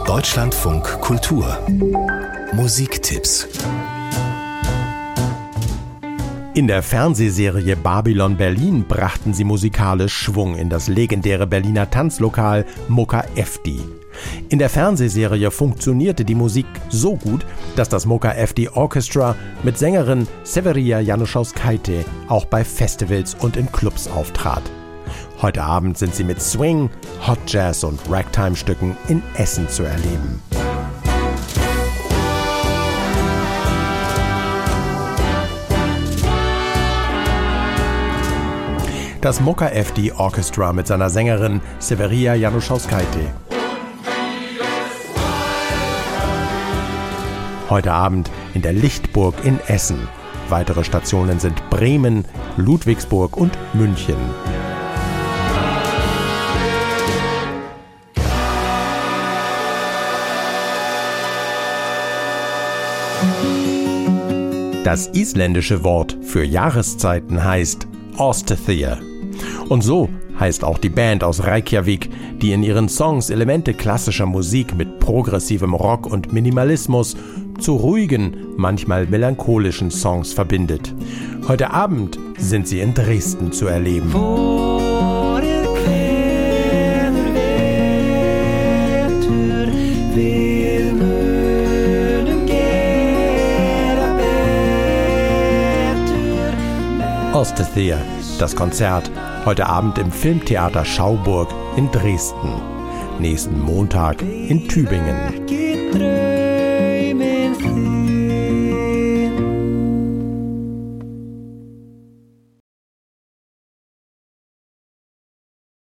Deutschlandfunk Kultur Musiktipps. In der Fernsehserie Babylon Berlin brachten sie musikalisch Schwung in das legendäre Berliner Tanzlokal Mucka Efti. In der Fernsehserie funktionierte die Musik so gut, dass das Mucka Efti Orchestra mit Sängerin Severia Januszauskaite auch bei Festivals und in Clubs auftrat. Heute Abend sind sie mit Swing, Hot Jazz und Ragtime-Stücken in Essen zu erleben. Das Mucka Efti Orchestra mit seiner Sängerin Severia Januszauskaite. Heute Abend in der Lichtburg in Essen. Weitere Stationen sind Bremen, Ludwigsburg und München. Das isländische Wort für Jahreszeiten heißt Árstíðir. Und so heißt auch die Band aus Reykjavik, die in ihren Songs Elemente klassischer Musik mit progressivem Rock und Minimalismus zu ruhigen, manchmal melancholischen Songs verbindet. Heute Abend sind sie in Dresden zu erleben. Árstíðir, das Konzert, heute Abend im Filmtheater Schauburg in Dresden. Nächsten Montag in Tübingen.